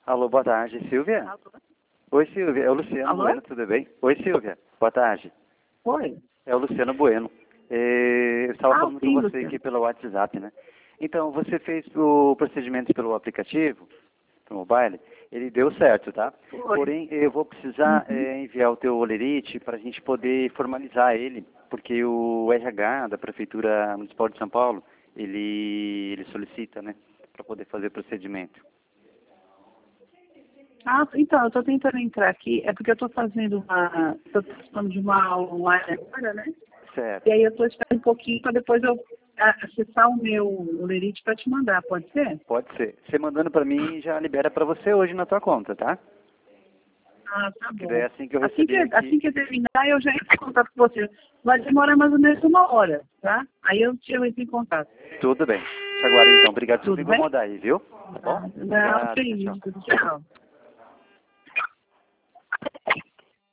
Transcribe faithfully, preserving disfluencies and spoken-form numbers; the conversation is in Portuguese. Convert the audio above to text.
Alô, boa tarde, Silvia? Alô? Oi, Silvia, é o Luciano Alô? Bueno, tudo bem? Oi, Silvia, boa tarde. Oi? É o Luciano Bueno. É, eu estava Ah, falando com sim, você Luciano. aqui pelo WhatsApp, né? Então, você fez o procedimento pelo aplicativo, pelo mobile, ele deu certo, tá? Oi. Porém, eu vou precisar Uhum. é, enviar o teu olerite para a gente poder formalizar ele, porque o R H da Prefeitura Municipal de São Paulo, ele, ele solicita, né, para poder fazer o procedimento. Ah, então, eu estou tentando entrar aqui, é porque eu estou fazendo uma, estou participando de uma aula online agora, né? Certo. E aí eu estou esperando um pouquinho para depois eu ah, acessar o meu olerite para te mandar, pode ser? Pode ser. Você mandando para mim já libera para você hoje na tua conta, tá? Ah, tá Que daí bom. assim que eu Assim que, receber aqui. assim que eu terminar, eu já entro em contato com você. Vai demorar mais ou menos uma hora, tá? Aí eu te entro em contato. Tudo bem. Te aguardo então. Obrigado por me Tudo bem? incomodar aí, viu? Tá bom? Ah, não, Obrigado. Tchau, feliz. tchau. Tchau.